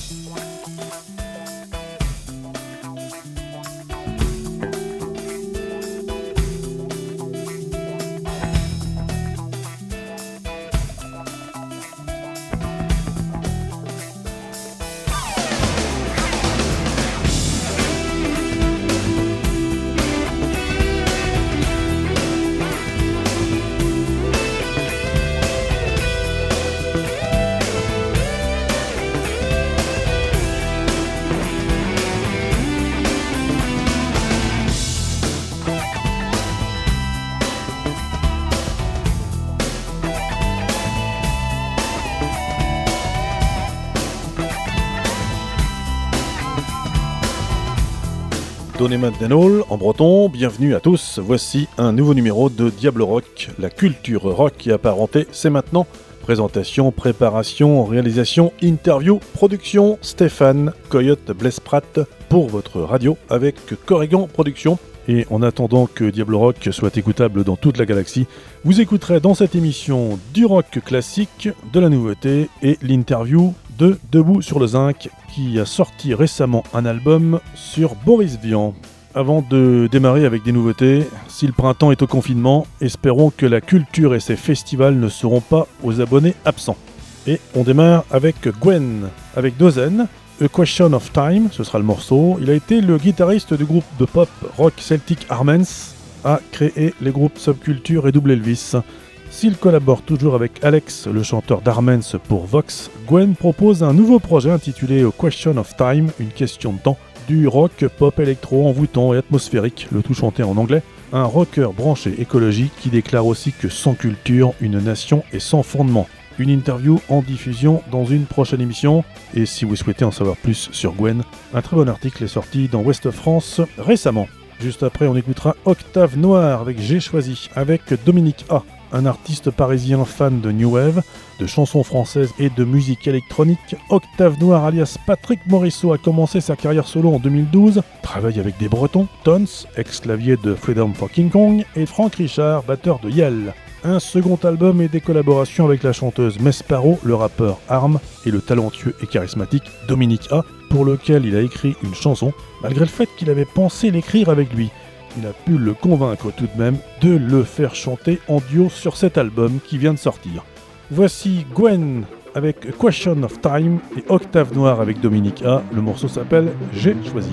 Donnez-moi Denol en breton, bienvenue à tous, voici un nouveau numéro de Diable Rock, la culture rock et apparentée, c'est maintenant. Présentation, préparation, réalisation, interview, production, Stéphane Coyote Blesprat pour votre radio avec Corrigan Productions. Et en attendant que Diable Rock soit écoutable dans toute la galaxie, vous écouterez dans cette émission du rock classique, de la nouveauté et l'interview de Debout sur le Zinc qui a sorti récemment un album sur Boris Vian. Avant de démarrer avec des nouveautés, si le printemps est au confinement, espérons que la culture et ses festivals ne seront pas aux abonnés absents. Et on démarre avec Gwen, avec Dozen, A Question of Time, ce sera le morceau. Il a été le guitariste du groupe de pop rock celtique Armens, a créé les groupes Subculture et Double Elvis. S'il collabore toujours avec Alex, le chanteur d'Armens pour Vox, Gwen propose un nouveau projet intitulé A Question of Time, une question de temps, du rock pop électro envoûtant et atmosphérique, le tout chanté en anglais. Un rocker branché écologie qui déclare aussi que sans culture, une nation est sans fondement. Une interview en diffusion dans une prochaine émission. Et si vous souhaitez en savoir plus sur Gwen, un très bon article est sorti dans Ouest France récemment. Juste après, on écoutera Octave Noir avec J'ai choisi, avec Dominique A, un artiste parisien fan de New Wave, de chansons françaises et de musique électronique. Octave Noir alias Patrick Morisseau a commencé sa carrière solo en 2012, travaille avec des Bretons, Tons, ex-clavier de Freedom for King Kong, et Franck Richard, batteur de Yell. Un second album et des collaborations avec la chanteuse Mesparo, le rappeur Arm et le talentueux et charismatique Dominique A, pour lequel il a écrit une chanson, malgré le fait qu'il avait pensé l'écrire avec lui. Il a pu le convaincre tout de même de le faire chanter en duo sur cet album qui vient de sortir. Voici Gwen avec A Question of Time et Octave Noir avec Dominique A. Le morceau s'appelle J'ai choisi.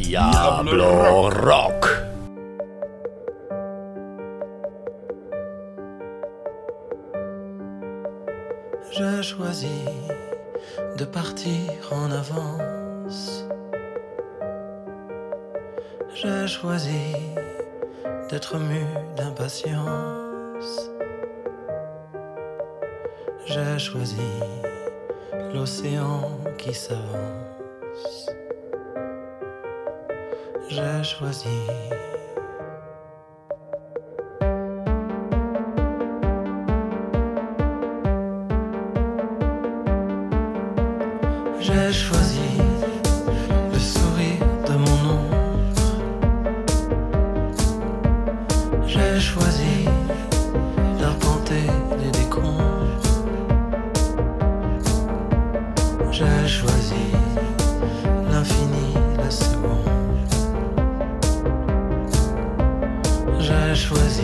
Diablo Rock. J'ai choisi de partir en avance. J'ai choisi d'être mu d'impatience. J'ai choisi l'océan qui s'avance. J'ai choisi. J'ai choisi le sourire de mon ombre. J'ai choisi d'arpenter les décombres. J'ai choisi l'infini, la seconde. J'ai choisi.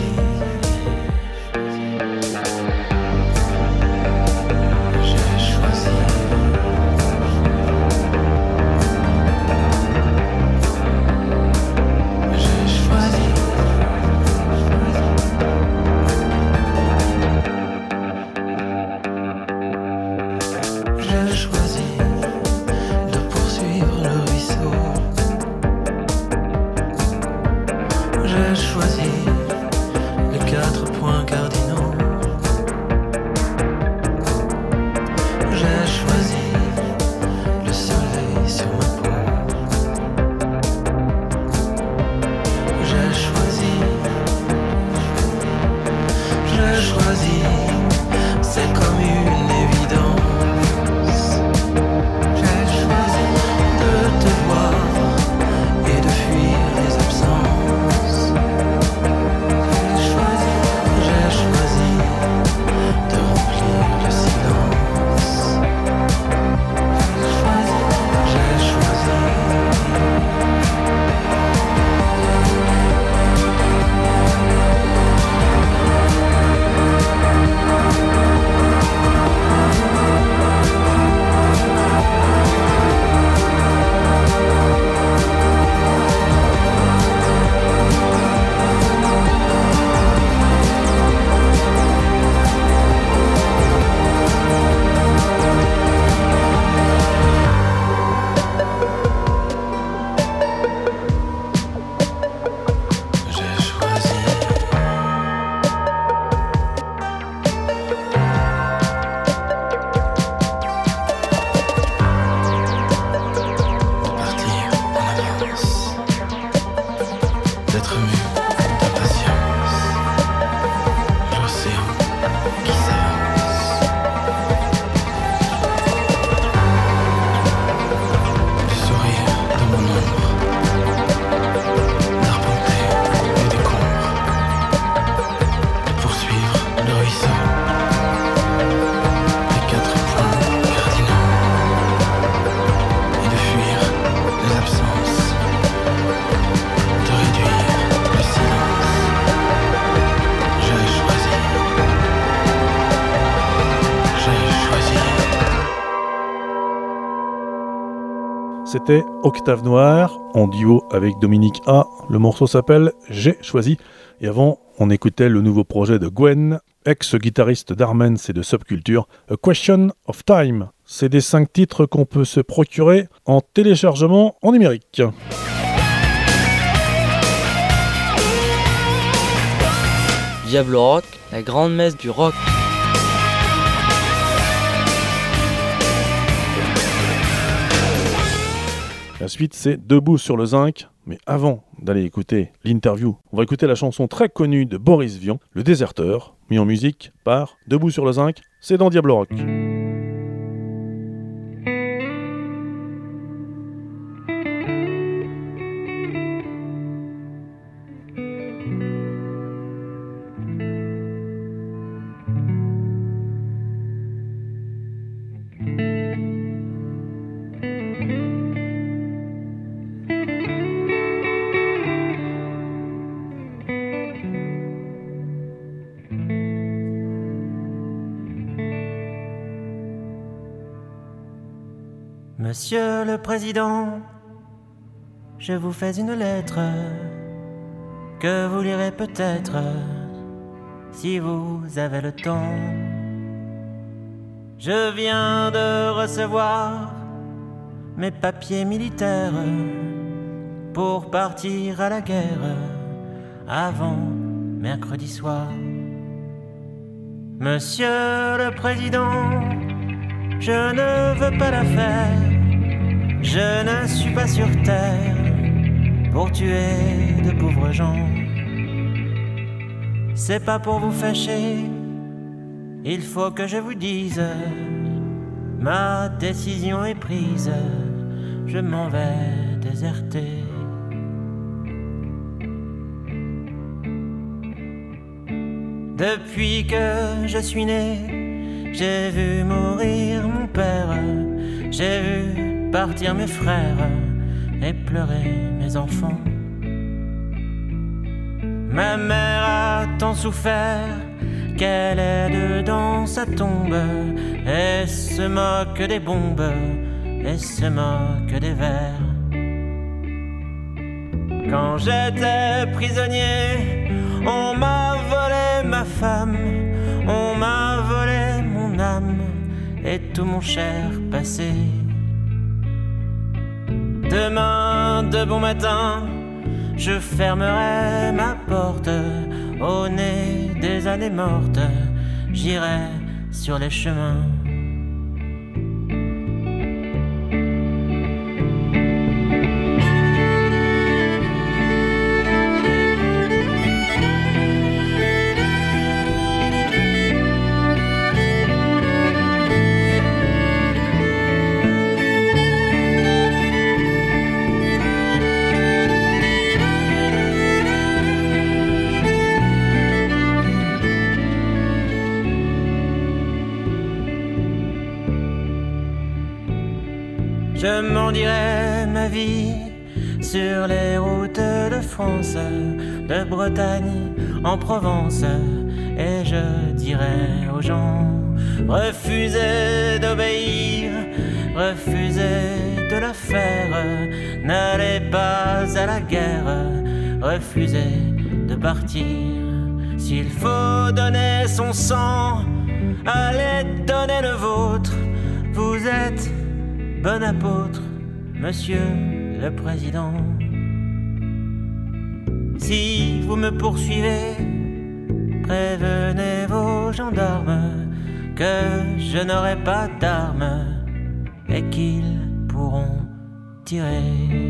C'était Octave Noir en duo avec Dominique A. Le morceau s'appelle J'ai choisi. Et avant, on écoutait le nouveau projet de Gwen, ex-guitariste d'Armens et de Subculture, A Question of Time. C'est des 5 titres qu'on peut se procurer en téléchargement en numérique. Diablo Rock, la grande messe du rock. La suite, c'est Debout sur le zinc. Mais avant d'aller écouter l'interview, on va écouter la chanson très connue de Boris Vian, Le Déserteur, mis en musique par Debout sur le zinc. C'est dans Diablo Rock. Monsieur le Président, je vous fais une lettre que vous lirez peut-être si vous avez le temps. Je viens de recevoir mes papiers militaires pour partir à la guerre avant mercredi soir. Monsieur le Président, je ne veux pas la faire. Je ne suis pas sur terre pour tuer de pauvres gens. C'est pas pour vous fâcher, il faut que je vous dise, ma décision est prise, je m'en vais déserter. Depuis que je suis né, j'ai vu mourir mon père, j'ai vu partir mes frères et pleurer mes enfants. Ma mère a tant souffert qu'elle est dedans sa tombe et se moque des bombes et se moque des vers. Quand j'étais prisonnier, on m'a volé ma femme, on m'a volé mon âme et tout mon cher passé. Demain, de bon matin, je fermerai ma porte. Au nez des années mortes, j'irai sur les chemins. Je m'en dirai ma vie sur les routes de France, de Bretagne en Provence, et je dirai aux gens, refusez d'obéir, refusez de le faire, n'allez pas à la guerre, refusez de partir. S'il faut donner son sang, allez donner le vôtre, vous êtes bon apôtre, monsieur le président. Si vous me poursuivez, prévenez vos gendarmes que je n'aurai pas d'armes et qu'ils pourront tirer.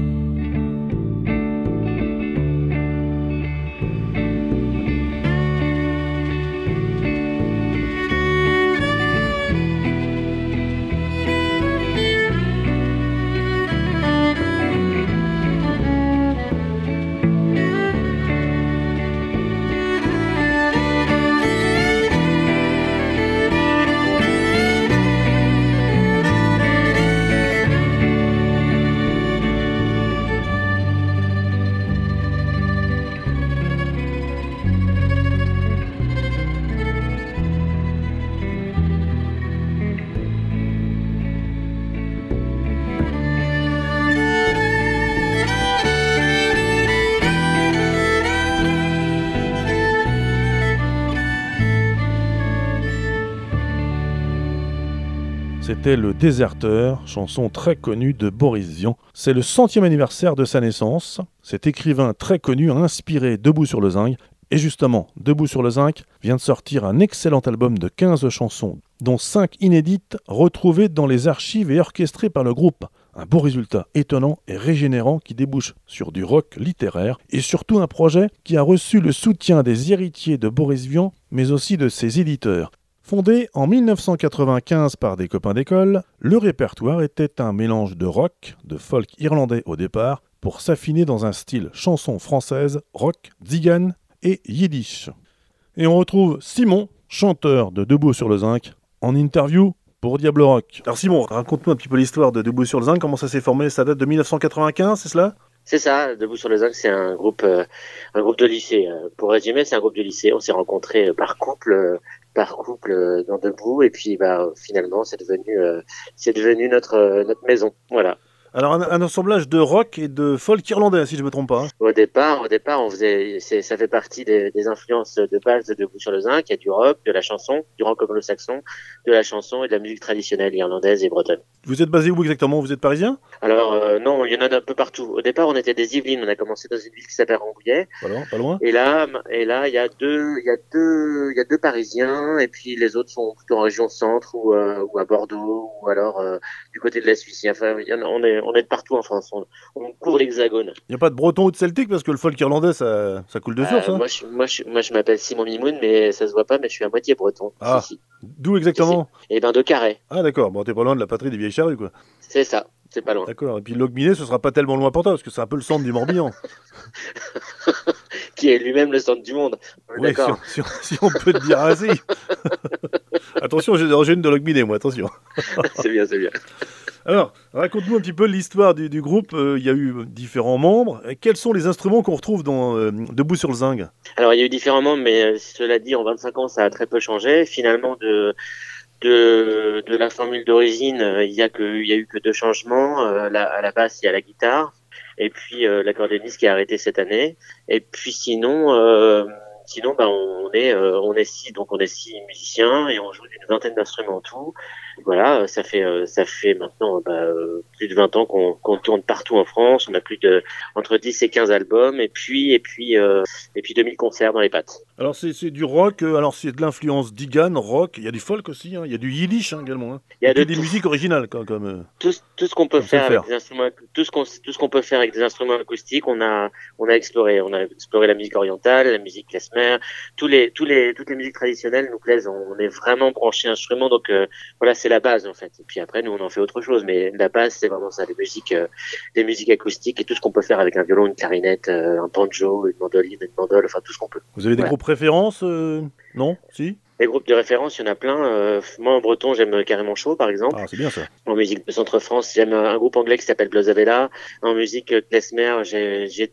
C'était Le Déserteur, chanson très connue de Boris Vian. C'est le 100e anniversaire de sa naissance. Cet écrivain très connu a inspiré Debout sur le Zinc. Et justement, Debout sur le Zinc vient de sortir un excellent album de 15 chansons, dont 5 inédites retrouvées dans les archives et orchestrées par le groupe. Un beau résultat étonnant et régénérant qui débouche sur du rock littéraire et surtout un projet qui a reçu le soutien des héritiers de Boris Vian, mais aussi de ses éditeurs. Fondé en 1995 par des copains d'école, le répertoire était un mélange de rock, de folk irlandais au départ, pour s'affiner dans un style chanson française, rock, tzigane et yiddish. Et on retrouve Simon, chanteur de Debout sur le Zinc, en interview pour Diable Rock. Alors Simon, raconte-nous un petit peu l'histoire de Debout sur le Zinc, comment ça s'est formé, ça date de 1995, c'est cela ? C'est ça, Debout sur le Zinc, c'est un groupe de lycée. Pour résumer, c'est un groupe de lycée. On s'est rencontrés par couple dans Debout, et puis finalement c'est devenu notre maison. Voilà. Alors un assemblage de rock et de folk irlandais, si je me trompe pas. Hein. Au départ, ça fait partie des influences de base de Debout sur le Zinc. Il y a du rock, de la chanson, du rock anglo-saxon, de la chanson et de la musique traditionnelle irlandaise et bretonne. Vous êtes basé où exactement? Vous êtes parisien? Alors non, il y en a un peu partout. Au départ, on était des Yvelines. On a commencé dans une ville qui s'appelle Rambouillet. Voilà, pas loin. Et là, il y a deux Parisiens, et puis les autres sont plutôt en région centre ou à Bordeaux, ou alors du côté de la Suisse. Enfin, on est de partout en France. On court l'hexagone. Il n'y a pas de breton ou de celtique parce que le folk irlandais, ça coule de source. Hein. Moi, je m'appelle Simon Mimoun, mais ça se voit pas, mais je suis à moitié breton. Ah, si. D'où exactement? Eh ben, de Carhaix. Ah d'accord, bon, t'es pas loin de la patrie des vieilles charrues, quoi. C'est ça, c'est pas loin. D'accord, et puis Logminé, ce sera pas tellement loin pour toi, parce que c'est un peu le centre du Morbihan. Qui est lui-même le centre du monde. Oui, d'accord. si on peut te dire ainsi. Attention, j'ai d'origine de Logminé, moi, attention. C'est bien. Alors, raconte-nous un petit peu l'histoire du groupe. Il y a eu différents membres. Et quels sont les instruments qu'on retrouve dans Debout sur le Zinc? Alors, il y a eu différents membres, mais cela dit, en 25 ans, ça a très peu changé. Finalement, de la formule d'origine, il y a eu que 2 changements. À la basse, il y a la guitare, et puis l'accordéoniste qui a arrêté cette année. Et puis sinon, on est 6, donc on est 6 musiciens et on joue d'une vingtaine d'instruments en tout. Voilà, ça fait maintenant plus de 20 ans qu'on tourne partout en France. On a entre 10 et 15 albums et puis 2000 concerts dans les pattes. Alors c'est du rock, alors c'est de l'influence d'Igan, rock, il y a du folk aussi, hein. Il y a du yiddish également. Hein. Il y a des musiques originales comme tout ce qu'on peut faire avec des instruments, tout ce qu'on peut faire avec des instruments acoustiques, on a exploré la musique orientale, la musique klezmer, toutes les musiques traditionnelles nous plaisent. On est vraiment branché instrument, donc voilà, c'est la base en fait. Et puis après nous on en fait autre chose, mais la base c'est vraiment ça, les musiques acoustiques et tout ce qu'on peut faire avec un violon, une clarinette, un banjo, une mandoline, une mandole, enfin tout ce qu'on peut. Vous avez des groupes préférences non? Si? Les groupes de référence, il y en a plein. Moi, en breton, j'aime Carrément Chaud, par exemple. Ah, c'est bien ça. En musique de Centre-France, j'aime un groupe anglais qui s'appelle Blazavella. En musique klezmer, j'ai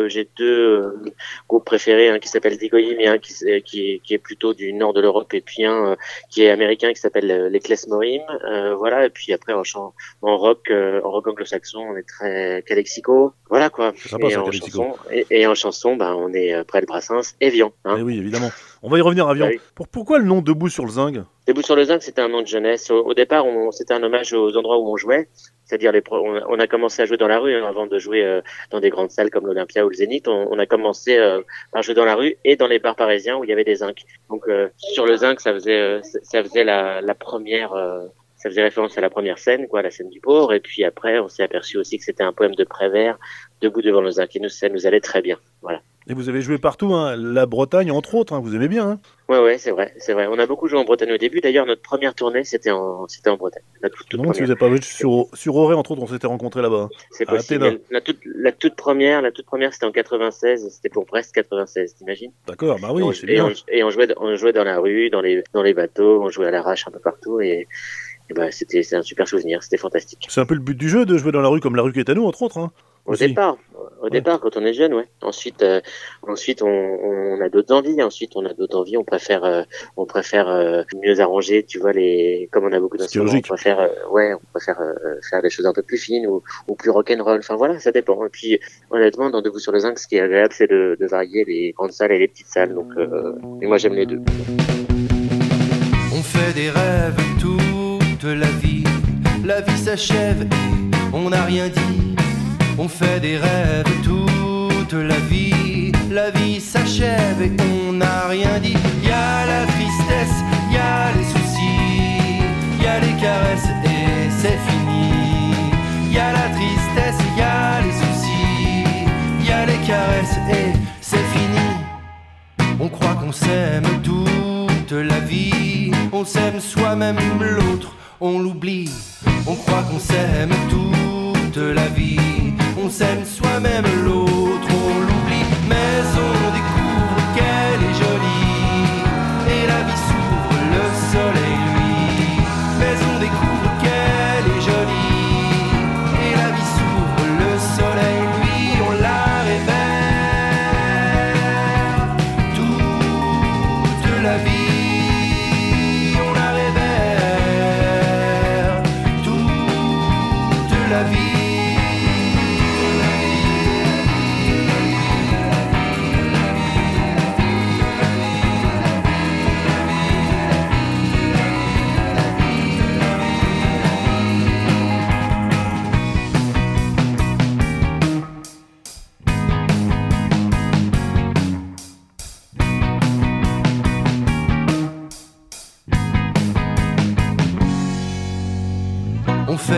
deux groupes préférés, un qui s'appelle Digoyim et un qui est plutôt du nord de l'Europe, et puis un qui est américain qui s'appelle les Klezmorim. Voilà. Et puis après, en rock anglo-saxon, on est très Calexico. Voilà quoi. C'est sympa, et en chanson, on est près de Brassens, Evian. Hein. Et oui, évidemment. On va y revenir à Evian. Oui. Pourquoi le nom Debout sur le Zinc? Debout sur le Zinc, c'était un nom de jeunesse. Au départ, c'était un hommage aux endroits où on jouait. C'est-à-dire, on a commencé à jouer dans la rue avant de jouer dans des grandes salles comme l'Olympia ou le Zénith. On a commencé par jouer dans la rue et dans les bars parisiens où il y avait des zincs. Donc, sur le Zinc, ça faisait la première. Ça faisait référence à la première scène, la scène du port. Et puis après, on s'est aperçu aussi que c'était un poème de Prévert, Debout devant le Zinc. Et ça nous allait très bien. Voilà. Et vous avez joué partout, hein, la Bretagne entre autres, hein, vous aimez bien. Hein. Ouais, c'est vrai. On a beaucoup joué en Bretagne au début. D'ailleurs, notre première tournée, c'était en Bretagne. Si vous n'avez pas joué sur Auray, entre autres, on s'était rencontrés là-bas. C'est possible. La toute première, c'était en 96. C'était pour Brest 96, t'imagines? D'accord, bah oui, c'est bien. Et on jouait dans la rue, dans les bateaux, on jouait à l'arrache un peu partout et c'est un super souvenir, c'était fantastique. C'est un peu le but du jeu de jouer dans la rue comme la rue qui est à nous, entre autres. Hein, au départ, quand on est jeune, ouais. Ensuite, on a d'autres envies. On préfère mieux arranger, tu vois, comme on a beaucoup d'instruments, on préfère faire des choses un peu plus fines ou plus rock'n'roll. Enfin voilà, ça dépend. Et puis, honnêtement, dans Debout sur le Zinc, ce qui est agréable, c'est de varier les grandes salles et les petites salles. Donc, et moi, j'aime les deux. On fait des rêves toute la vie s'achève et on n'a rien dit. On fait des rêves toute la vie s'achève et on n'a rien dit. Y a la tristesse, y a les soucis, y a les caresses et c'est fini. Y a la tristesse, y a les soucis, y a les caresses et c'est fini. On croit qu'on s'aime toute la vie, on s'aime soi-même, l'autre on l'oublie. On croit qu'on s'aime toute la vie, on s'aime soi-même, l'autre on l'oublie. Mais on découvre qu'elle est jolie et la vie s'ouvre, le soleil lui. Mais on découvre qu'elle est jolie et la vie s'ouvre, le soleil lui. On la révère toute la vie. La vie.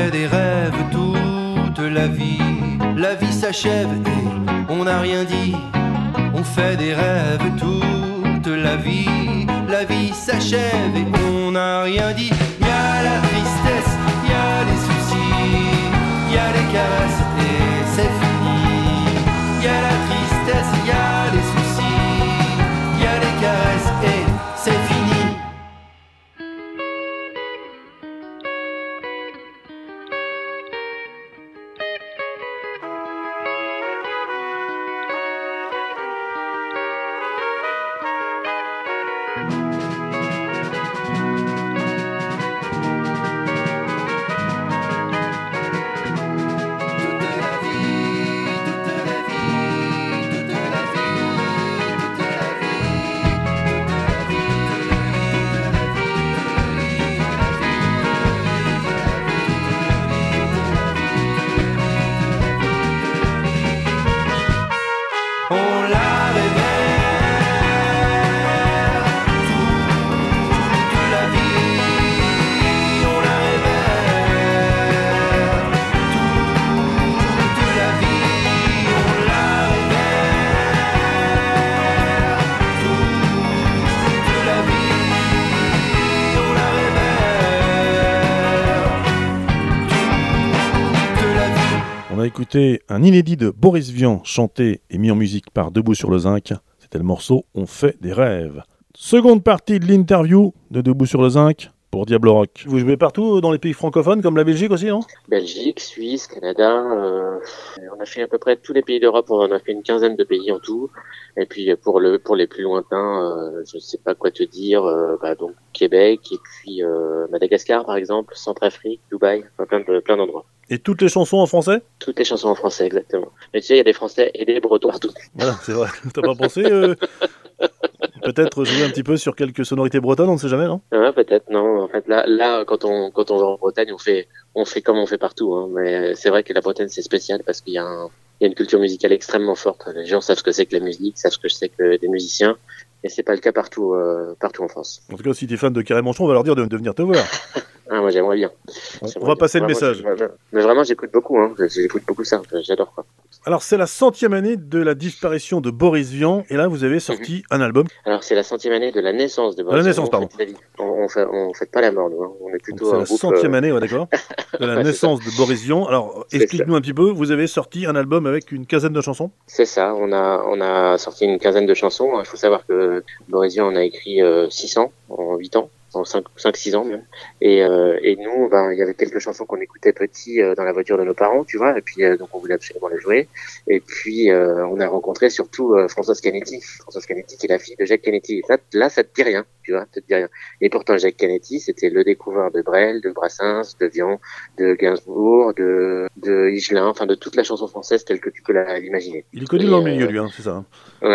fait des rêves toute la vie s'achève et on n'a rien dit. On fait des rêves toute la vie s'achève et on n'a rien dit. Y a la tristesse, y a les soucis, y a les caresses et c'est fini. Y a la tristesse, y a les soucis, y a les caresses et c'est fini. Écoutez un inédit de Boris Vian, chanté et mis en musique par Debout sur le Zinc. C'était le morceau On fait des rêves. Seconde partie de l'interview de Debout sur le Zinc pour Diable Rock. Vous jouez partout dans les pays francophones, comme la Belgique aussi, non ? Belgique, Suisse, Canada. On a fait à peu près tous les pays d'Europe. On a fait une quinzaine de pays en tout. Et puis pour les plus lointains, je ne sais pas quoi te dire. Donc Québec et puis Madagascar par exemple, Centrafrique, Dubaï, plein d'endroits. Et toutes les chansons en français ? Toutes les chansons en français, exactement. Mais tu sais, il y a des Français et des Bretons partout. Voilà, c'est vrai. T'as pas pensé peut-être jouer un petit peu sur quelques sonorités bretonnes, on ne sait jamais, non ? Ouais, peut-être, non. En fait, là, quand on va en Bretagne, on fait comme on fait partout, hein. Mais c'est vrai que la Bretagne, c'est spécial parce qu'il y a une culture musicale extrêmement forte. Les gens savent ce que c'est que la musique, savent ce que c'est que des musiciens. Et c'est pas le cas partout en France. En tout cas, si t'es fan de Carré Manchon, on va leur dire de venir te voir. Ah, moi, j'aimerais bien. On va passer le message. Mais vraiment, j'écoute beaucoup, hein. J'écoute beaucoup ça. J'adore, quoi. Alors, c'est la 100e année de la disparition de Boris Vian, et là, vous avez sorti un album. Alors, c'est la 100e année de la naissance de Boris Vian. La naissance, pardon. On fait pas la mort, nous, hein. On est plutôt c'est la 100e année, ouais, d'accord. De la naissance de Boris Vian. Alors, explique-nous un petit peu, vous avez sorti un album avec une quinzaine de chansons ? C'est ça, on a sorti une quinzaine de chansons. Il faut savoir que Boris Vian en a écrit 600 en 8 ans. En 5-6 ans même. Et nous, il y avait quelques chansons qu'on écoutait petits dans la voiture de nos parents, tu vois, et puis donc on voulait absolument les jouer. Et puis on a rencontré surtout Françoise Canetti. Françoise Canetti qui est la fille de Jacques Canetti. Et là, ça te dit rien, tu vois, ça te dit rien. Et pourtant, Jacques Canetti, c'était le découvreur de Brel, de Brassens, de Vian, de Gainsbourg, de Higelin, enfin de toute la chanson française telle que tu peux l'imaginer. Il est connu dans le milieu, lui, hein, c'est ça.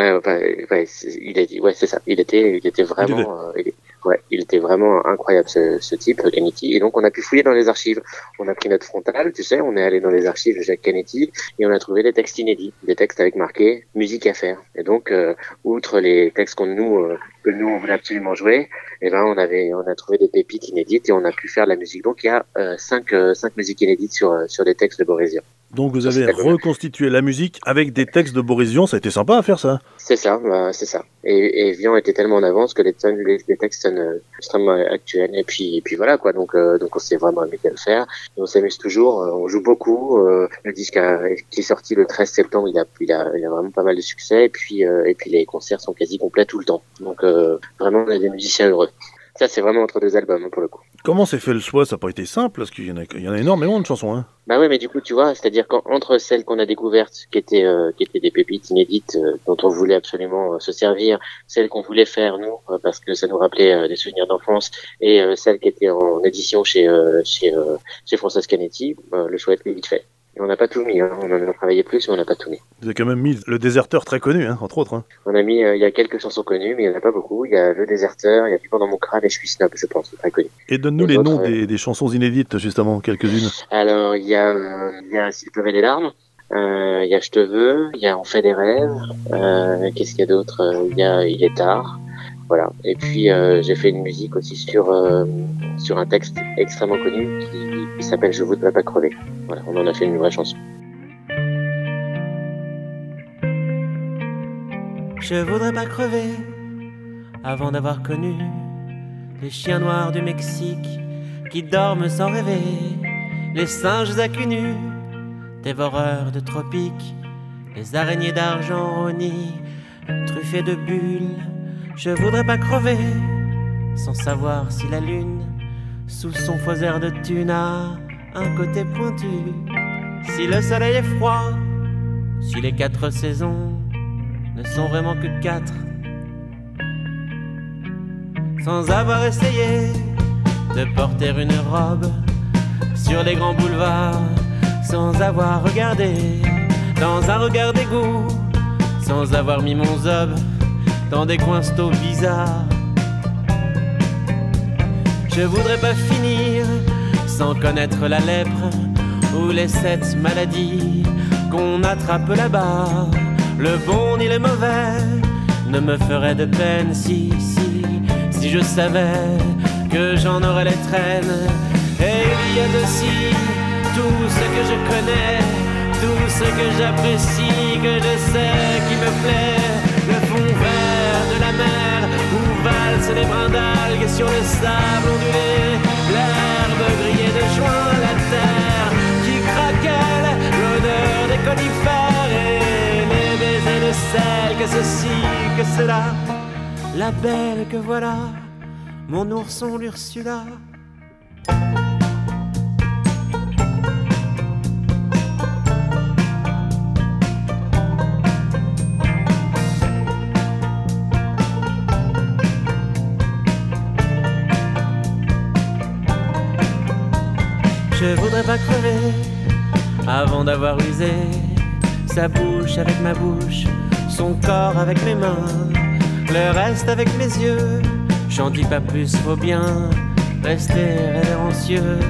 C'est ça. Il était vraiment... il était vraiment incroyable ce type, Canetti. Et donc on a pu fouiller dans les archives. On a pris notre frontale, tu sais, on est allé dans les archives de Jacques Canetti et on a trouvé des textes inédits, des textes avec marqué musique à faire. Et donc outre les textes que nous on voulait absolument jouer, on a trouvé des pépites inédites et on a pu faire de la musique. Donc il y a 5 musiques inédites sur des textes de Boris Vian. Donc vous avez reconstitué la musique avec des textes de Boris Vian, ça a été sympa à faire ça. C'est ça. Et Vian était tellement en avance que les textes sonnent extrêmement actuels. Et puis voilà quoi. Donc on s'est vraiment amusé à le faire. Et on s'amuse toujours. On joue beaucoup. Le disque qui est sorti le 13 septembre, il a vraiment pas mal de succès. Et puis les concerts sont quasi complets tout le temps. Donc vraiment on a des musiciens heureux. Ça c'est vraiment entre deux albums hein, pour le coup. Comment s'est fait le choix ? Ça n'a pas été simple parce qu'il y en a énormément de chansons. Hein. Bah ouais, mais du coup, tu vois, c'est-à-dire qu'entre celles qu'on a découvertes, qui étaient des pépites inédites dont on voulait absolument se servir, celles qu'on voulait faire nous parce que ça nous rappelait des souvenirs d'enfance, et celles qui étaient en édition chez Françoise Canetti, le choix était vite fait. Et on n'a pas tout mis, hein. On en a travaillé plus, mais on n'a pas tout mis. Vous avez quand même mis Le Déserteur très connu, hein, entre autres. Hein. On a mis, il y a quelques chansons connues, mais il n'y en a pas beaucoup. Il y a Le Déserteur, il y a Du vent dans mon crâne et Je suis snob, je pense, très connu. Et donne-nous les noms des chansons inédites, justement, quelques-unes. Alors, il y a S'il pleuvait des larmes. Il y a Je te veux, il y a On fait des rêves, qu'est-ce qu'il y a d'autre? Il est tard, voilà. Et puis j'ai fait une musique aussi sur un texte extrêmement connu qui s'appelle Je voudrais pas crever. Voilà, on en a fait une vraie chanson. Je voudrais pas crever avant d'avoir connu les chiens noirs du Mexique qui dorment sans rêver, les singes à cul nu, dévoreurs de tropiques, les araignées d'argent ronies, truffées de bulles. Je voudrais pas crever sans savoir si la lune, sous son faux air de thune, a un côté pointu, si le soleil est froid, si les 4 saisons ne sont vraiment que 4, sans avoir essayé de porter une robe sur les grands boulevards, sans avoir regardé dans un regard d'égout, sans avoir mis mon zob dans des coins stos bizarres. Je voudrais pas finir sans connaître la lèpre ou les 7 maladies qu'on attrape là-bas. Le bon ni le mauvais ne me ferait de peine si je savais que j'en aurais les traînes. Et il y a aussi tout ce que je connais, tout ce que j'apprécie, que je sais qui me plaît. Le fond vert de la mer où valsent les brins d'algues sur le sable ondulé, l'herbe grillée de juin, la terre qui craquelle, l'odeur des conifères et les baisers de sel, que ceci, que cela, la belle que voilà, mon ourson l'Ursula. Je voudrais pas crever avant d'avoir usé sa bouche avec ma bouche, son corps avec mes mains, le reste avec mes yeux. J'en dis pas plus, faut bien rester révérencieux.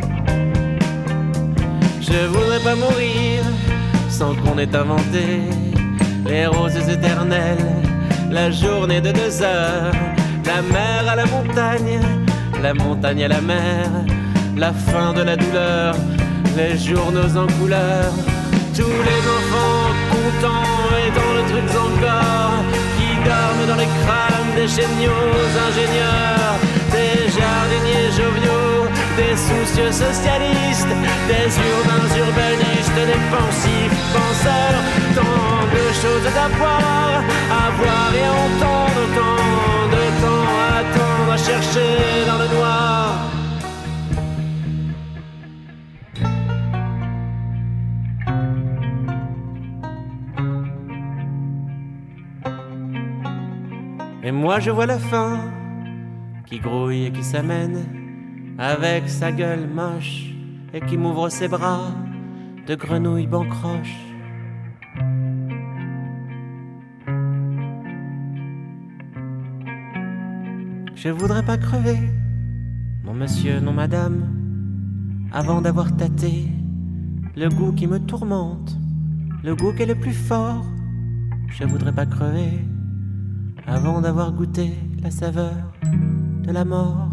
Je voudrais pas mourir sans qu'on ait inventé les roses éternelles, la journée de 2 heures, la mer à la montagne, la montagne à la mer, la fin de la douleur, les journaux en couleur, tous les enfants contents et dans le truc encore, qui dorment dans les crânes des géniaux ingénieurs, des jardiniers joviaux, des soucieux socialistes, des urbains urbanistes, des pensifs penseurs, tant de choses à voir et à entendre, tant de temps à attendre, à chercher dans le noir. Et moi je vois la faim qui grouille et qui s'amène avec sa gueule moche et qui m'ouvre ses bras de grenouille bancroche. Je voudrais pas crever, non monsieur, non madame, avant d'avoir tâté le goût qui me tourmente, le goût qui est le plus fort. Je voudrais pas crever avant d'avoir goûté la saveur de la mort.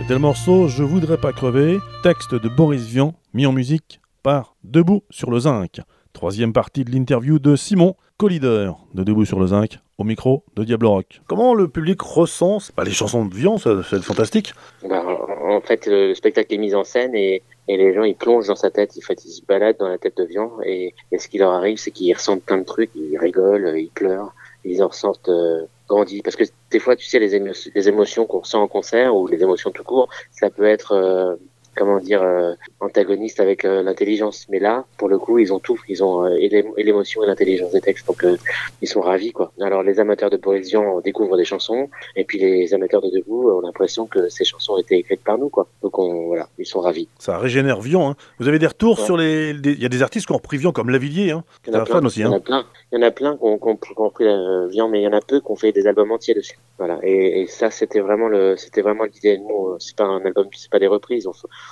C'était le morceau Je voudrais pas crever, texte de Boris Vian, mis en musique par Debout sur le zinc. Troisième partie de l'interview de Simon, co-leader de Debout sur le zinc, au micro de Diable Rock. Comment le public ressent les chansons de Vian, c'est fantastique. En fait, le spectacle est mis en scène et les gens ils plongent dans sa tête, ils se baladent dans la tête de Vian et ce qui leur arrive, c'est qu'ils ressentent plein de trucs, ils rigolent, ils pleurent, ils en ressortent grandis. Parce que des fois, tu sais, les émotions qu'on ressent en concert ou les émotions tout court, ça peut être antagoniste avec l'intelligence. Mais là, pour le coup, ils ont tout. Ils ont et l'émotion et l'intelligence des textes. Donc, ils sont ravis, quoi. Alors, les amateurs de Boris Vian découvrent des chansons. Et puis, les amateurs de Debout ont l'impression que ces chansons ont été écrites par nous, quoi. Donc, voilà, ils sont ravis. Ça régénère Vian, hein. Vous avez des retours sur il y a des artistes qui ont repris Vian, comme Lavillier, hein. Il y en a plein aussi, hein. Il y en a plein qui ont repris Vian, mais il y en a peu qui ont fait des albums entiers dessus. Voilà. Et ça, c'était vraiment l'idée. Nous, c'est pas un album, c'est pas des reprises.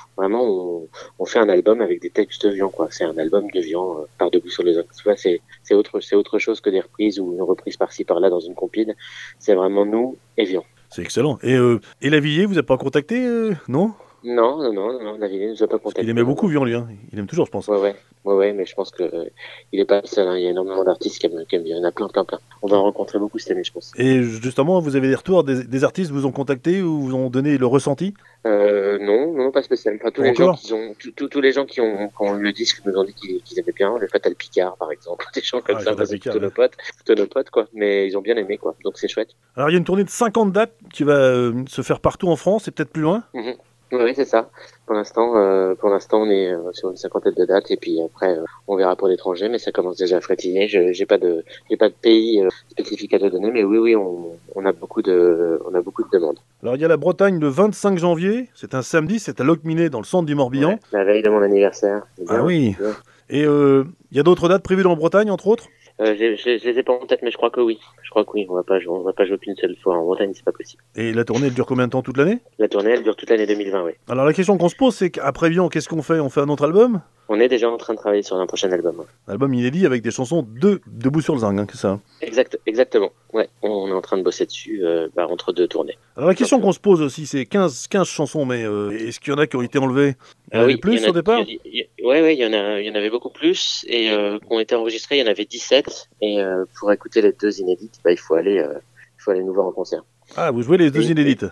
On fait un album avec des textes de Vian, quoi. C'est un album de Vian par Debout sur le zinc. Tu vois, c'est autre chose que des reprises ou une reprise par-ci par-là dans une compile. C'est vraiment nous et Vian. C'est excellent. Et Lavillier, vous n'avez pas contacté, non ? Non, Lavillier ne nous a pas contacté. Il aimait beaucoup Vian, lui, hein. Il aime toujours, je pense. Ouais, mais je pense que il est pas le seul, hein. Il y a énormément d'artistes qui aiment bien. Il y en a plein. On va en rencontrer beaucoup cette année, je pense. Et justement, vous avez des retours des artistes vous ont contacté ou vous ont donné le ressenti ? Non, pas spécialement. Enfin, tous les gens qui ont le disque nous ont dit qu'ils aimaient bien. Le Fatal Picard, par exemple. Des gens comme ça, plutôt nos potes, quoi. Mais ils ont bien aimé, quoi. Donc c'est chouette. Alors, il y a une tournée de 50 dates qui va se faire partout en France et peut-être plus loin. Oui, c'est ça. Pour l'instant, on est sur une cinquantaine de dates et puis après, on verra pour l'étranger, mais ça commence déjà à frétiller. J'ai pas de pays spécifique à te donner, mais oui, on a beaucoup de demandes. Alors il y a la Bretagne le 25 janvier, c'est un samedi, c'est à Locminé dans le centre du Morbihan. Ouais, la veille de mon anniversaire. Ah oui. Et il y a d'autres dates prévues dans Bretagne, entre autres. Je les ai pas en tête, mais je crois que oui. On va pas jouer qu'une seule fois en Bretagne, c'est pas possible. Et la tournée, elle dure combien de temps, toute l'année ? La tournée, elle dure toute l'année 2020, oui. Alors la question qu'on se pose, c'est qu'après Vian, qu'est-ce qu'on fait ? On fait un autre album ? On est déjà en train de travailler sur un prochain album. Un album inédit avec des chansons Debout sur le zinc, hein, c'est ça ? Exactement. Ouais, on est en train de bosser dessus entre deux tournées. Alors la question qu'on se pose aussi, c'est 15 chansons, mais est-ce qu'il y en a qui ont été enlevées ? Il y en avait plus au départ ? Ouais, il y en avait beaucoup plus et qui ont été enregistrés, il y en avait 17 et pour écouter les deux inédites, il faut aller nous voir en concert. Ah, vous jouez les deux inédites.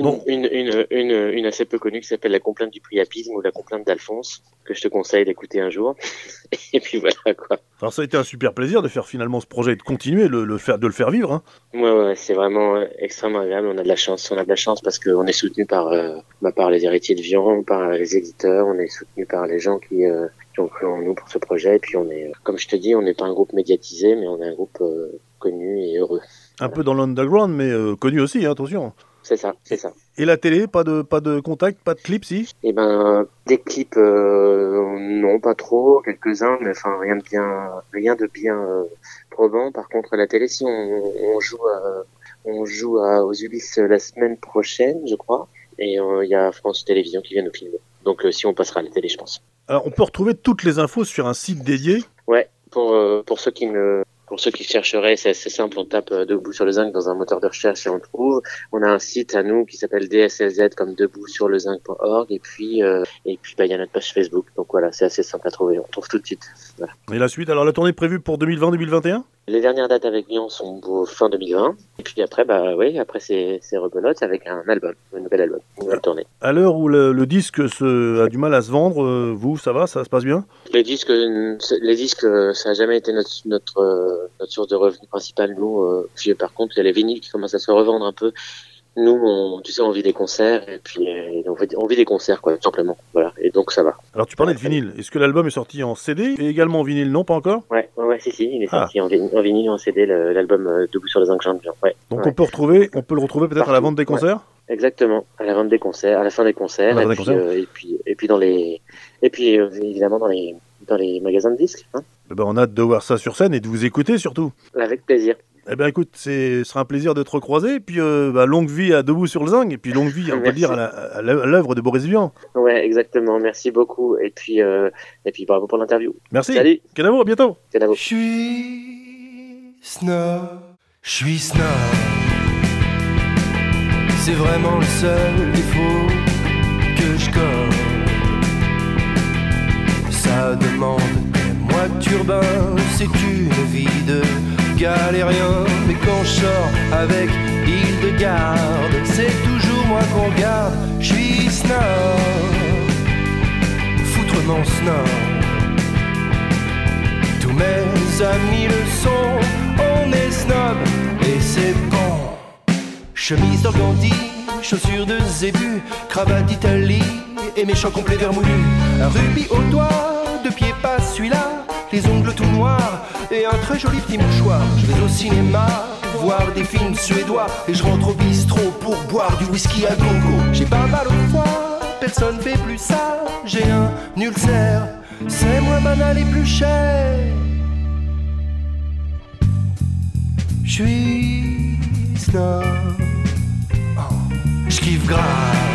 Une assez peu connue qui s'appelle La complainte du priapisme ou La complainte d'Alphonse, que je te conseille d'écouter un jour. Et puis voilà, quoi. Alors ça a été un super plaisir de faire finalement ce projet et de continuer de le faire vivre, hein. Ouais, c'est vraiment extrêmement agréable. On a de la chance parce qu'on est soutenu par les héritiers de Vian, par les éditeurs, on est soutenu par les gens qui ont cru en nous pour ce projet. Et puis on est, comme je te dis, on n'est pas un groupe médiatisé, mais on est un groupe connu et heureux. Un peu dans l'underground, mais connu aussi, hein, attention. C'est ça. Et la télé, pas de contact, pas de clips, si ? Eh ben, des clips, non, pas trop, quelques-uns, mais enfin rien de bien probant. Par contre, la télé, si on joue aux Ulysses la semaine prochaine, je crois, et il y a France Télévisions qui vient nous filmer. Donc, si on passera à la télé, je pense. Alors, on peut retrouver toutes les infos sur un site dédié ? Ouais, pour ceux qui chercheraient, c'est assez simple, on tape Debout sur le zinc dans un moteur de recherche et on trouve. On a un site à nous qui s'appelle DSLZ comme deboutsurlezinc.org et puis il y a notre page Facebook. Donc voilà, c'est assez simple à trouver, on trouve tout de suite. Voilà. Et la suite, alors la tournée prévue pour 2020-2021 ? Les dernières dates avec Vian sont pour fin 2020. Et puis après, après c'est rebelote avec un album, un nouvel album, une nouvelle tournée. À l'heure où le disque a du mal à se vendre, vous, ça va, ça se passe bien ? Les disques, ça a jamais été notre source de revenus principale. Nous, par contre, il y a les vinyles qui commencent à se revendre un peu. Nous, on vit des concerts et puis on vit des concerts, quoi, tout simplement. Voilà, et donc ça va. Alors tu parlais de vinyle. Est-ce que l'album est sorti en CD et également en vinyle ? Non, pas encore ? Ouais, si, il est sorti en vinyle et en CD, l'album Debout sur les zinc Vian. Ouais. Donc ouais. On peut le retrouver peut-être à la vente des concerts ? Ouais. Exactement, à la vente des concerts, à la fin des concerts, et puis évidemment dans les magasins de disques. Hein. On a hâte de voir ça sur scène et de vous écouter surtout. Avec plaisir. Eh bien écoute, ce sera un plaisir de te recroiser, et puis longue vie à Debout sur le zinc, et puis longue vie, on peut dire, à l'œuvre de Boris Vian. Ouais, exactement, merci beaucoup, et puis bravo pour l'interview. Merci. Salut. Kenavo, à bientôt. Kenavo. Je suis snob. C'est vraiment le seul défaut la demande. Moi turbin, c'est une vie de galérien. Mais quand je sors avec Hildegarde, c'est toujours moi qu'on regarde. Je suis snob, foutrement snob. Tous mes amis le sont, on est snob et c'est bon. Chemise d'organdi, chaussures de zébu, cravate d'Italie et méchant complet vermoulu. Un rubis au doigt, de pied pas celui-là, les ongles tout noirs et un très joli petit mouchoir. Je vais au cinéma voir des films suédois et je rentre au bistrot pour boire du whisky à gogo. J'ai pas mal au foie, personne fait plus ça. J'ai un ulcère, c'est moins banal et plus cher. J'suis snob, j'kiffe grave.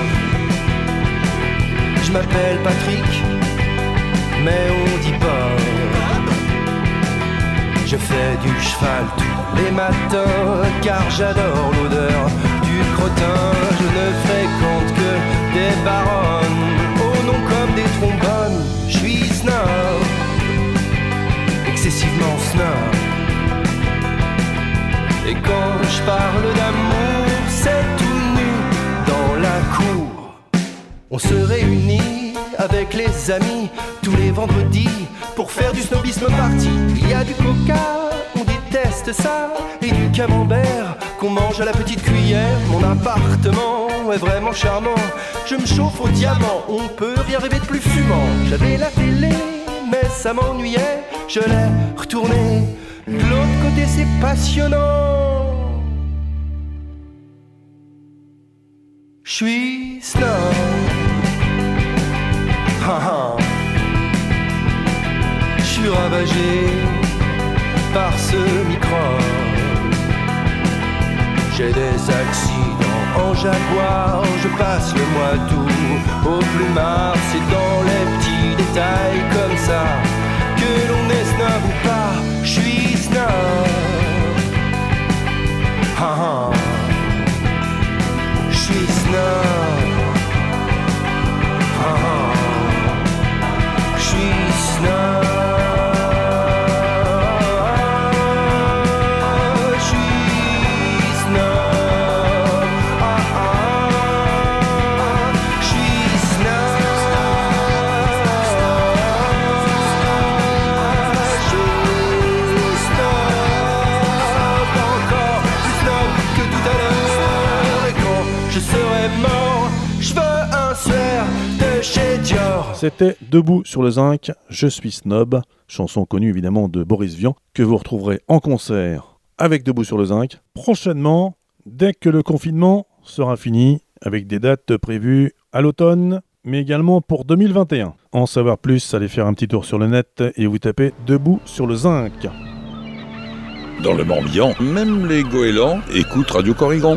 Je m'appelle Patrick, mais on dit pas. Je fais du cheval tous les matins, car j'adore l'odeur du crottin. Je ne fréquente que des baronnes, au nom comme des trombones. Je suis snob, excessivement snob. Et quand je parle d'amour, c'est tout nu dans la cour. On se réunit avec les amis tous les vendredis pour faire du snobisme party. Il y a du coca, on déteste ça, et du camembert qu'on mange à la petite cuillère. Mon appartement est vraiment charmant, je me chauffe au diamant, on peut rien rêver de plus fumant. J'avais la télé, mais ça m'ennuyait, je l'ai retournée. De l'autre côté c'est passionnant. Je suis snob. Je suis ravagé par ce microbe. J'ai des accidents en Jaguar, je passe le mois d'août au plumard. C'est dans les petits détails comme ça que l'on est snob ou pas. Je suis snob. Je suis snob. Je suis snob. Je suis snob. Je suis snob. Encore plus snob que tout à l'heure. Et quand je serai mort, je veux un suaire de chez Dior. C'était Debout sur le zinc, Je suis snob, chanson connue évidemment de Boris Vian, que vous retrouverez en concert avec Debout sur le zinc prochainement, dès que le confinement sera fini, avec des dates prévues à l'automne, mais également pour 2021. En savoir plus, allez faire un petit tour sur le net et vous tapez Debout sur le zinc. Dans le Morbihan, même les goélands écoutent Radio Corrigan.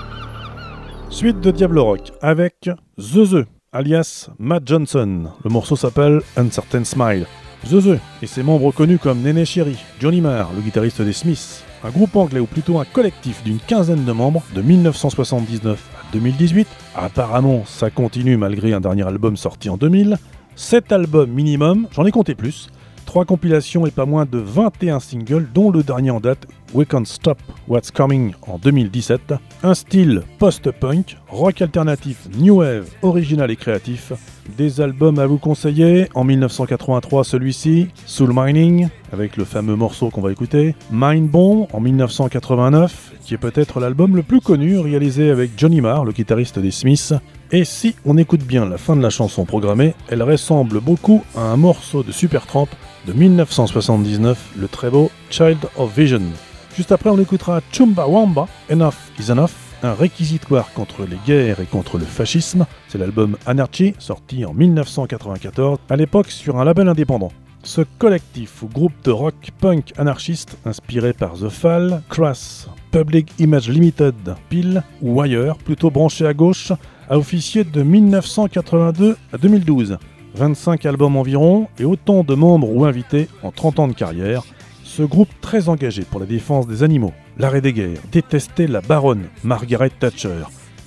Suite de Diable Rock avec The, alias Matt Johnson. Le morceau s'appelle Uncertain Smile. The et ses membres connus comme Néné Chéri, Johnny Marr, le guitariste des Smiths, un groupe anglais ou plutôt un collectif d'une quinzaine de membres de 1979 à 2018. Apparemment, ça continue malgré un dernier album sorti en 2000. 7 albums minimum, j'en ai compté plus. 3 compilations et pas moins de 21 singles, dont le dernier en date, We Can't Stop What's Coming en 2017. Un style post-punk, rock alternatif, new wave, original et créatif. Des albums à vous conseiller, en 1983 celui-ci, Soul Mining, avec le fameux morceau qu'on va écouter. Mind Bomb en 1989, qui est peut-être l'album le plus connu, réalisé avec Johnny Marr, le guitariste des Smiths. Et si on écoute bien la fin de la chanson programmée, elle ressemble beaucoup à un morceau de Supertramp de 1979, le très beau Child of Vision. Juste après, on écoutera Chumbawamba, Enough is Enough, un réquisitoire contre les guerres et contre le fascisme. C'est l'album Anarchy, sorti en 1994, à l'époque sur un label indépendant. Ce collectif ou groupe de rock punk anarchiste, inspiré par The Fall, Crass, Public Image Limited, Peel ou Wire, plutôt branché à gauche, a officié de 1982 à 2012. 25 albums environ et autant de membres ou invités en 30 ans de carrière. Ce groupe très engagé pour la défense des animaux, l'arrêt des guerres, détestait la baronne Margaret Thatcher.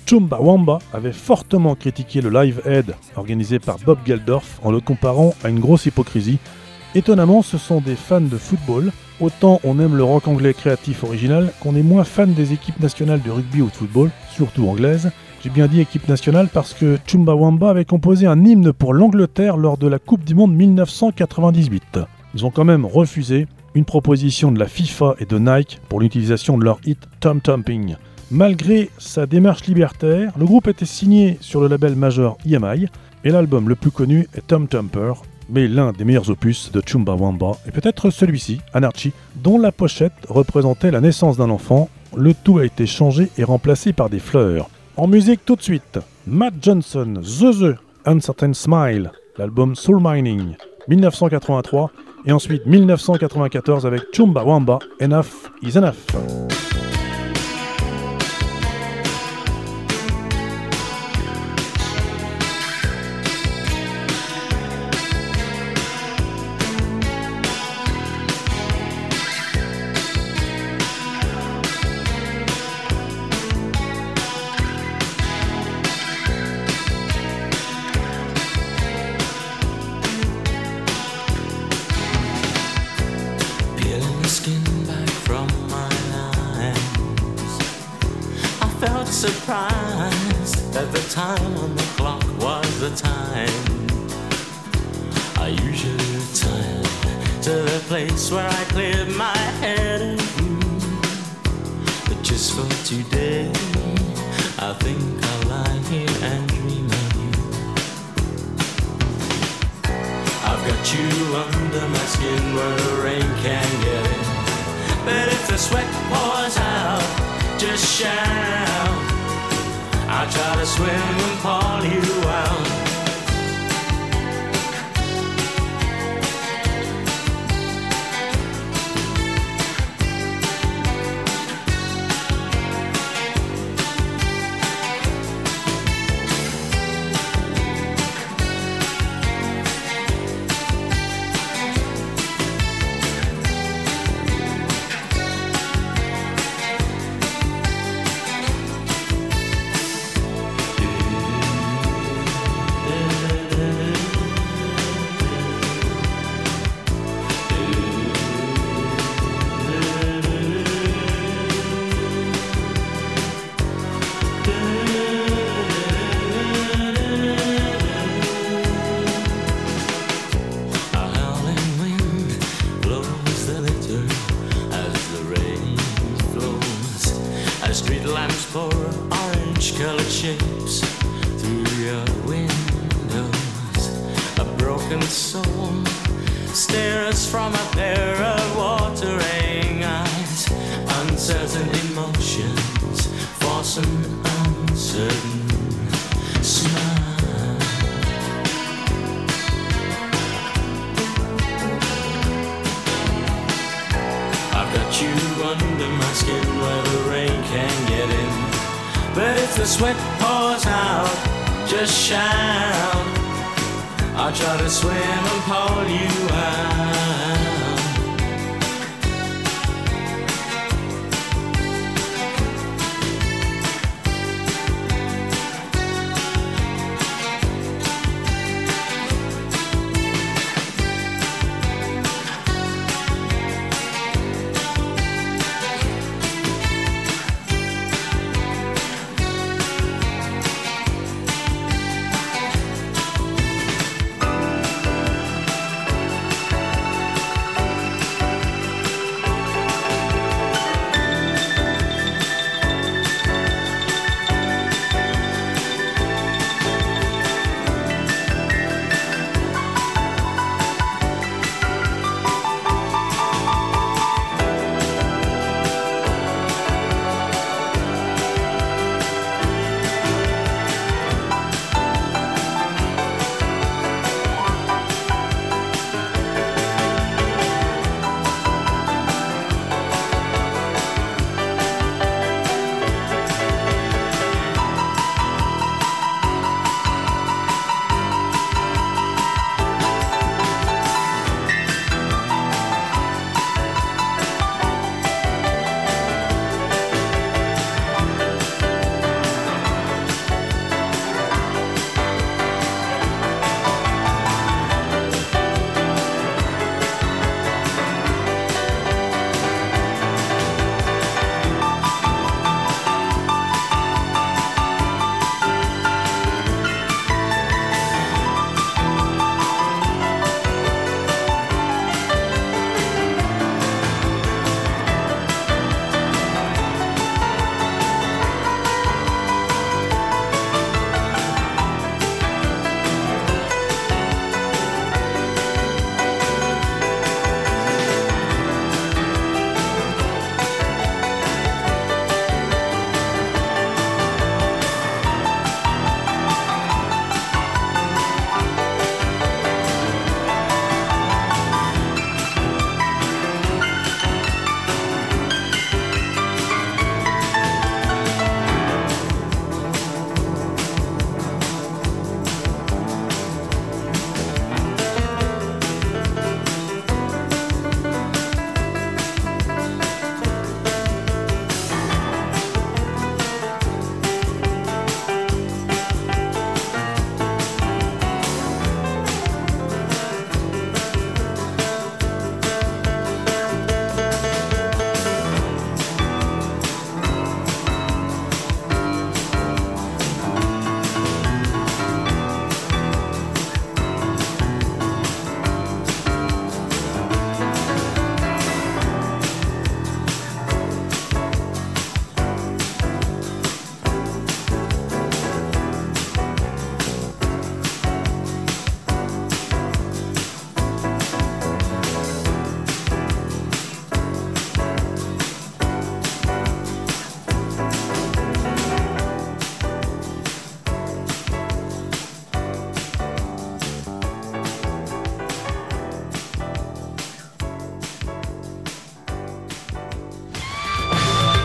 Chumbawamba avait fortement critiqué le Live Aid organisé par Bob Geldof en le comparant à une grosse hypocrisie. Étonnamment, ce sont des fans de football. Autant on aime le rock anglais créatif original qu'on est moins fan des équipes nationales de rugby ou de football, surtout anglaises. J'ai bien dit équipe nationale parce que Chumbawamba avait composé un hymne pour l'Angleterre lors de la Coupe du Monde 1998. Ils ont quand même refusé une proposition de la FIFA et de Nike pour l'utilisation de leur hit Tom Thumping. Malgré sa démarche libertaire, le groupe était signé sur le label majeur EMI et l'album le plus connu est Tom Thumper, mais l'un des meilleurs opus de Chumbawamba est peut-être celui-ci, Anarchy, dont la pochette représentait la naissance d'un enfant. Le tout a été changé et remplacé par des fleurs. En musique tout de suite, Matt Johnson, The Uncertain Smile, l'album Soul Mining, 1983, et ensuite 1994 avec Chumbawamba, Enough is Enough. Surprised that the time on the clock was the time I usually return to the place where I cleared my head of you. But just for today, I think I'll lie here and dream of you. I've got you under my skin where the rain can't get in. But if the sweat pours out, just shout. I'll try to swim and pull you out. Sweat pours out, just shout. I'll try to swim and pull you out.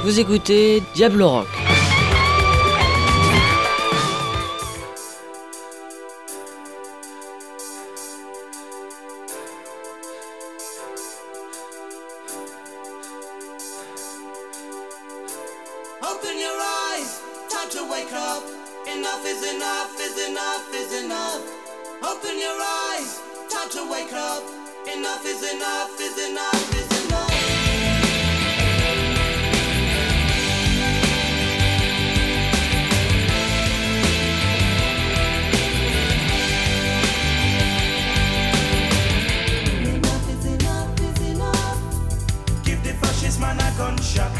Vous écoutez Diablo Rock. Open your eyes, time to wake up. Enough is enough, is enough, is enough. Open your eyes, time to wake up. Enough is enough, is enough, is enough. Enough is enough, is enough. Give the fascist man a gunshot.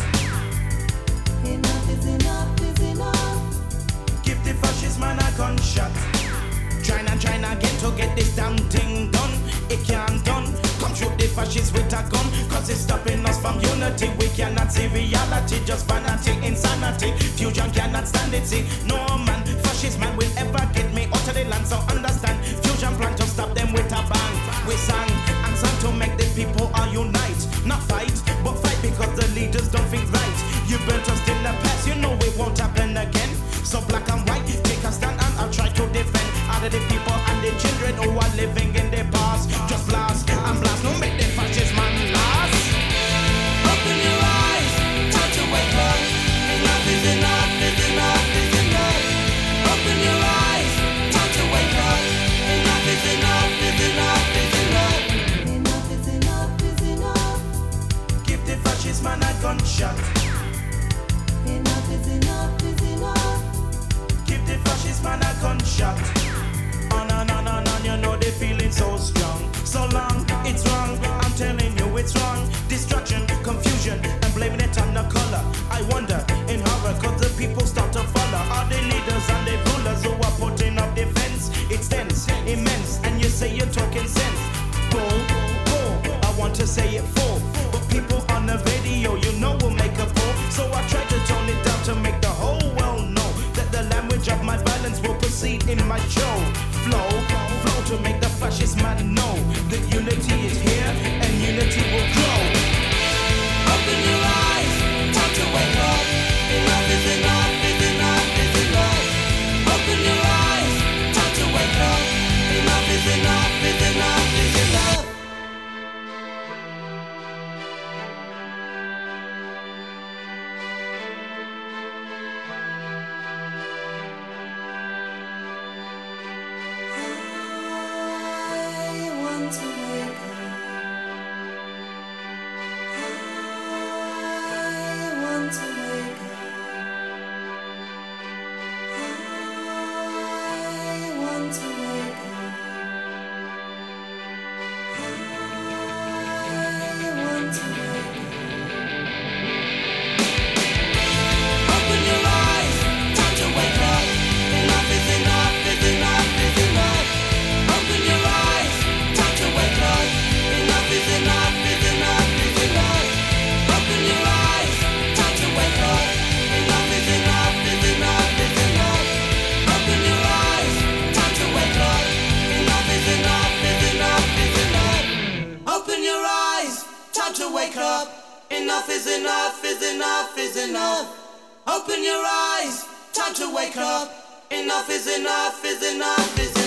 Enough is enough, is enough. Give the fascist man a gunshot. Trying again to get this damn thing done. It can't done. Come shoot the fascists with a gun. Cause it's stopping us from unity. We cannot see reality, just vanity, insanity. Fusion cannot stand it, see. No man, fascist man will ever get me out of the land. So understand, fusion plan to stop them with a bang. We sang and sang to make the people all unite. Not fight, but fight because the leaders don't think right. You built us in the past, you know it won't happen again. So black and white, take a stand and I'll try to defend all of the people and the children who are living in the past. Just blast and blast, no make the fascist man last. Open your eyes, time to wake up. Enough is enough, is enough, is enough. Open your eyes, time to wake up. Enough is enough, is enough, is enough. Enough is enough, is enough. Give the fascist man a gunshot. Enough is enough, is enough. Give the fascist man a gunshot. On, you know they feeling so strong. So long, it's wrong, I'm telling you it's wrong. Distraction, confusion, and blaming it on the color. I wonder, in horror, cause the people start to follow. All the leaders and the rulers who are putting up defense. It's tense, immense, and you say you're talking sense. Bull, I want to say it full. But people on the radio, you know will make a fool. So I try to tone it down to make the whole world know that the language of my violence will proceed in my show. Flow to make the fascist man know that unity is here and unity will grow. Open your eyes, time to wake up. Enough is enough, is enough, is enough. Open your eyes, time to wake up. Enough is enough, is enough, is enough. I want to wake up. I want to wake up. I want to wake up. I want to wake up. Open your eyes, time to wake up. Enough is enough, is enough, is enough. Open your eyes, time to wake up. Enough is enough, is enough, is enough. Open your eyes, time to wake up. Enough is enough, is enough, is enough. Open your eyes, time to wake up. Enough is enough, is enough, is enough. Open your eyes, time to wake up. Enough is enough, is enough, is enough. Open your eyes, time to wake up. Enough is enough, is enough, is enough.